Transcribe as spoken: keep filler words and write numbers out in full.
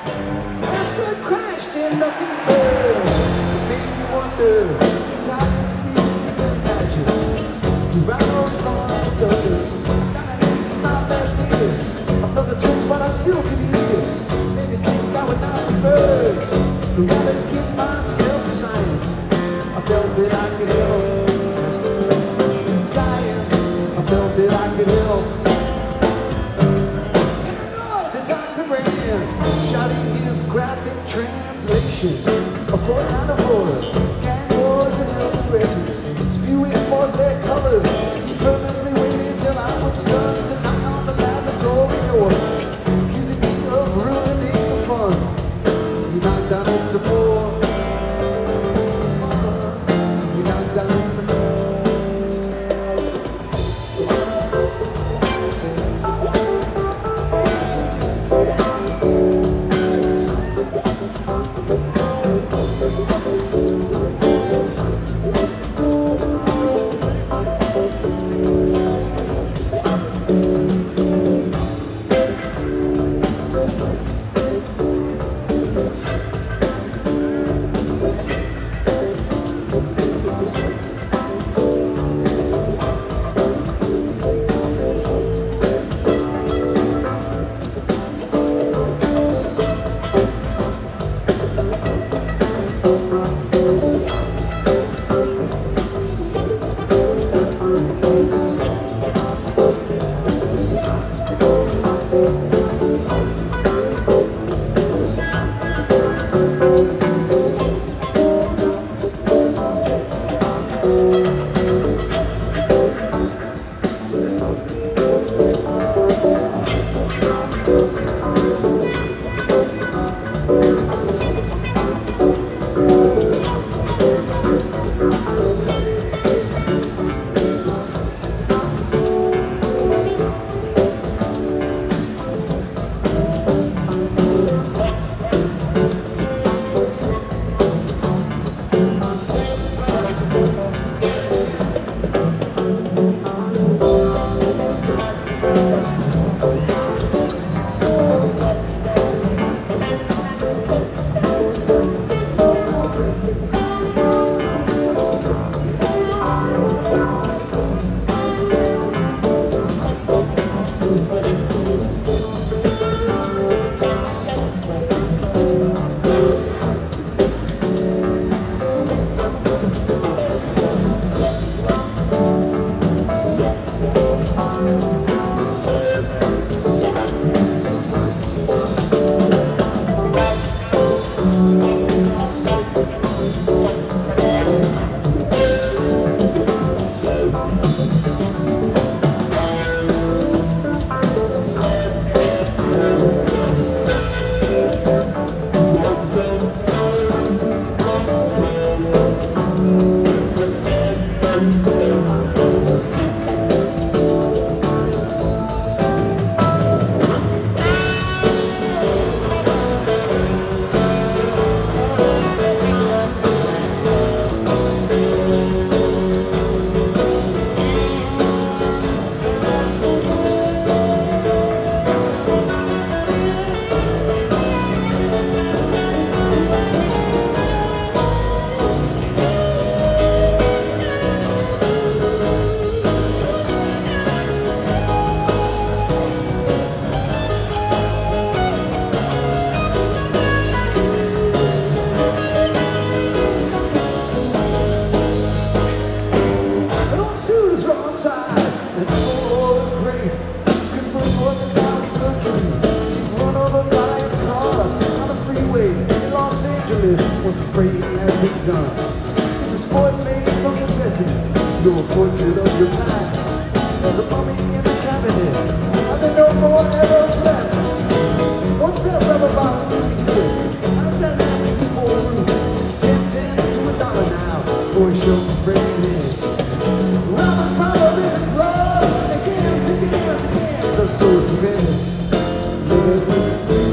Asteroid crashed in nothing but it made me wonder to tie and sleep in patches to Rhinos blind thunder. I need my left ear. I felt the twinge, but I still could hear. Made me think I would not prefer to rather give myself to science. I felt that I could help. Science, I felt that I could help. Shouting his graphic translation of Fortnite of horror, gang wars and hells and wretches, spewing forth their color. He purposely waited till I was done to knock on the laboratory door, accusing me of ruining the fun. He knocked on it some more. He knocked on it some more. Once the spraying has been done, it's a sport made from necessity. You're a portrait of your past. There's a mummy in the cabinet, and there are no more arrows left. What's that rubber bottle to be here? How's that happening before the roof? Ten cents to a dollar now for a show for breaking in. Robert Power is a club, and games and games and games are souls to Venice. Live with us too.